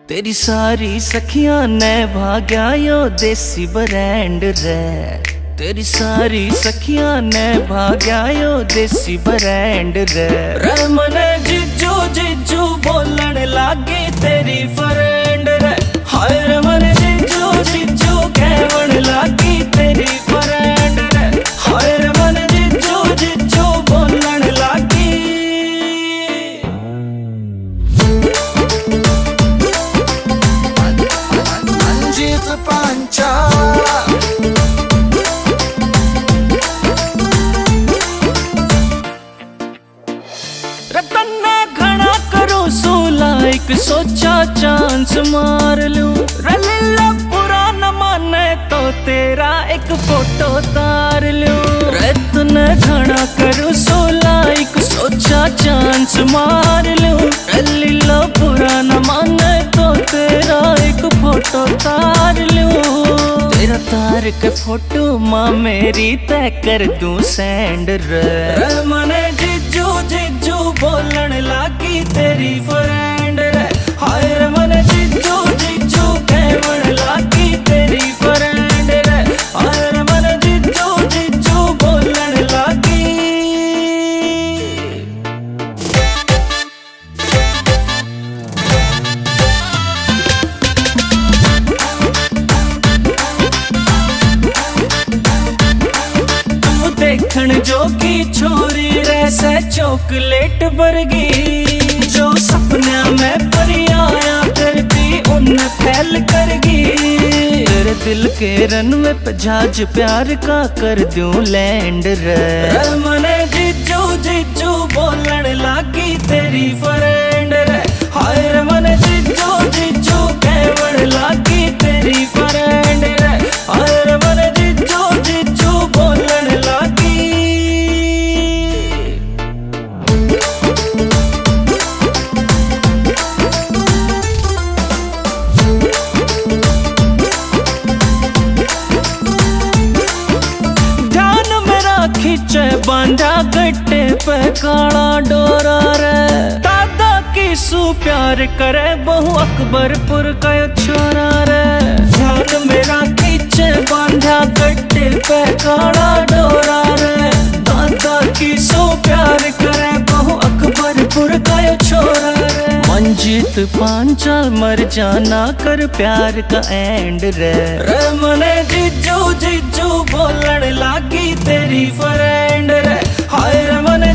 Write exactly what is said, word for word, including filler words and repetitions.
तेरी सारी सखियां ने भाग्या यो देसी ब्रांड रे। तेरी सारी सखियां ने भाग्या यो देसी ब्रांड रे। रे मने जिज्जू जिज्जू बोलन लागी तेरी फ्रेंड रे। हाय रे मने जिज्जू जिज्जू कहवन लागी तेरी फ्रेंड रे। हाय रे मने जिज्जू जिज्जू बोलन लागी। मंजीत पांचा एक सोचा चांस मार लूं। रलीला पुराना माने तो तेरा एक फोटो तार लूं। रतन घना करूं सोला एक सोचा चांस मार लूं। रलीला पुराना माने तो तेरा एक फोटो तार लूं। तेरा तार के फोटो माँ मेरी तय कर दूं सेंड रे। मने जिज्जू जिज्जू बोलन लागी तेरी फ्रेंड रे। हाय रे मने जिज्जू जिज्जू कहवन लागी तेरी फ्रेंड रे। हाय रे मने जिज्जू जिज्जू बोलन लागी। तू देखण जो की छोरी रैसे चॉकलेट बरगी। जो सपना में परी आया करती उन फैल करगी। तेरे दिल के रनवे पे जहाज प्यार का कर दूं लैंड रे। मने जिज्जू जिज्जू बोलन लागी तेरी फ्रेंड रे। हाय रे मने जिज्जू जिज्जू कहवन लागी तेरी फ्रेंड रे। हाय रे मने जिज्जू जिज्जू बोलन लागी। खींचे बांधा गट्टे पे काला डोरा रे। दादा की सू प्यार करे बहु अकबरपुर का छोरा रे। ध्यान मेरा खींचे बांधा गट्टे पे काला डोरा रे। दादा की सू प्यार करे बहु अकबरपुर का छोरा रे। मंजीत पांचाल मर जाना कर प्यार का एंड रे। रे मने जिज्जू जिज्जू बोलन लागी तेरी फ्रेंड रे। हाय रे मने